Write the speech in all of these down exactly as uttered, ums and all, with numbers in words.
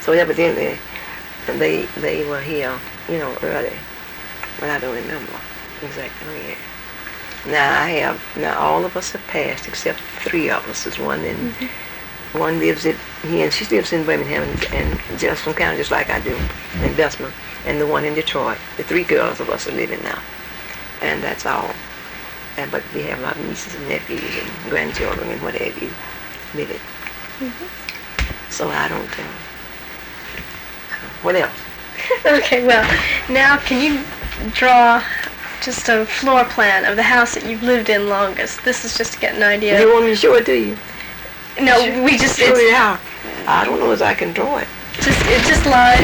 So evidently, they they were here, you know, early, but I don't remember exactly when. Now I have now all of us have passed except three of us. There's one in mm-hmm. one lives in he and she lives in Birmingham and, and Jefferson County just like I do in Bessemer, and the one in Detroit. The three girls of us are living now, and that's all. And but we have a lot of nieces and nephews and grandchildren and what have you living. Mm-hmm. So I don't. Uh, what else? Okay, well, now can you draw just a floor plan of the house that you've lived in longest? This is just to get an idea. You want me to show it to you? No, show, we just... Show it how? I don't know as I can draw it. Just, it's just lines.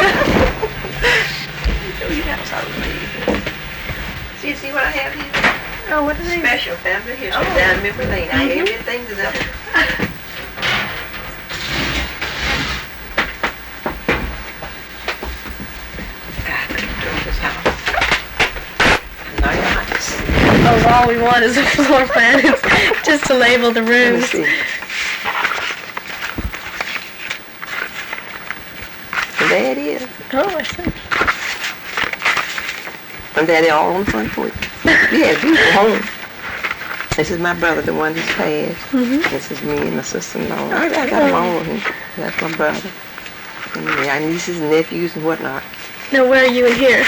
Show you the house I was living. See, see what I have here? Oh, what is it? Special family history oh. down memory lane. Mm-hmm. I have everything that's ever... Oh, all we want is a floor plan, just to label the rooms. And there it is. Oh, I see. And there they all on the front porch. Yeah, beautiful home. This is my brother, the one who's passed. Mm-hmm. This is me and my sister-in-law. I, I got them all. That's my brother. And my nieces and nephews and whatnot. Now, where are you in here?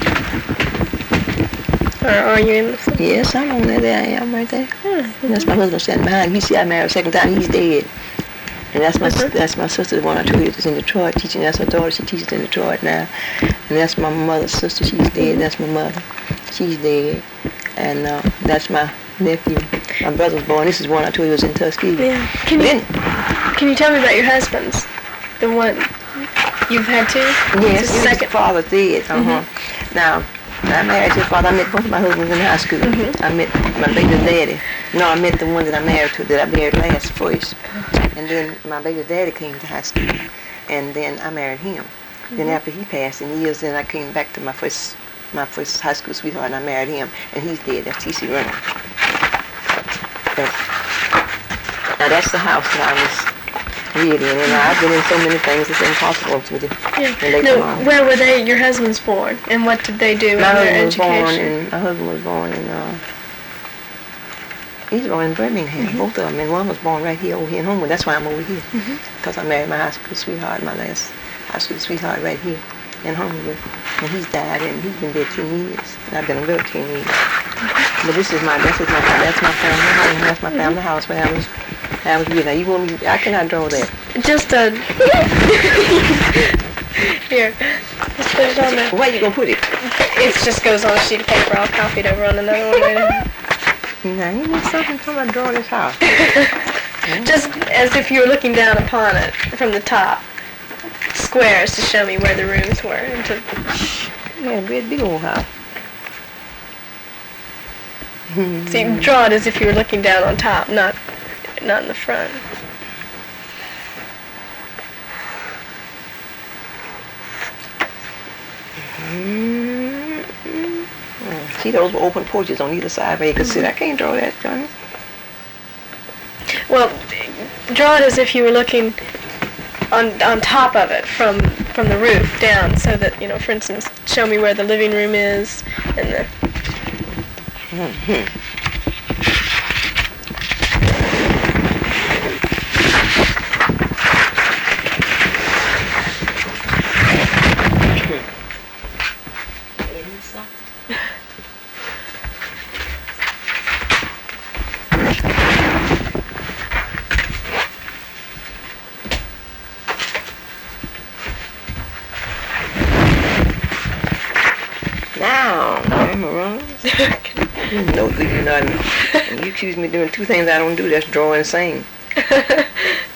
Or are you in the... Yes, I'm on there. There I am, right there. Mm-hmm. That's my husband standing behind. You see, I married a second time. He's dead. And that's my mm-hmm. that's my sister, the one I told you is in Detroit teaching. That's her daughter. She teaches in Detroit now. And that's my mother's sister. She's dead. That's my mother. She's dead. And uh, that's my nephew. My brother was born. This is one I told you was in Tuskegee. Yeah. Can you, can you tell me about your husbands? The one you've had two? Yes. His second father dead. Uh-huh. Mm-hmm. Now, I married his father. I met both of my husbands in high school. Mm-hmm. I met my baby daddy. No, I met the one that I married to, that I married last first. And then my baby daddy came to high school. And then I married him. Mm-hmm. Then after he passed in years, then I came back to my first my first high school sweetheart, and I married him. And he's dead. That's T C Reynolds. Now that's the house that I was really in. And I've been in so many things, it's impossible to yeah. relate no, to where were they, your husband's born? And what did they do my in their husband education? Was born in, my husband was born in, uh, he's born in Birmingham, mm-hmm. both of them. And one was born right here, over here in Homewood. That's why I'm over here. Because mm-hmm. I married my high school sweetheart, my last high school sweetheart right here in Homewood. And he's died, and he's been dead ten years. And I've been about ten years. Mm-hmm. But this is my, this is my, that's my family home. That's my family house where I was, I was with. Now you want me, I cannot draw that. Just a, here, just put it on there. Where you gonna put it? It just goes on a sheet of paper. I'll copy it over on another one later. Now you need something from a draw this house. Just as if you were looking down upon it from the top. Squares to show me where the rooms were. And to yeah, big, big old house. So you draw it as if you were looking down on top, not not in the front. Mm-hmm. See those open porches on either side where you can mm-hmm. sit. I can't draw that, Johnny. Well, draw it as if you were looking on on top of it from from the roof down, so that, you know, for instance, show me where the living room is and the. Mm-hmm. Now, I'm wrong. No good, you know. You accuse me of doing two things I don't do. That's draw and sing.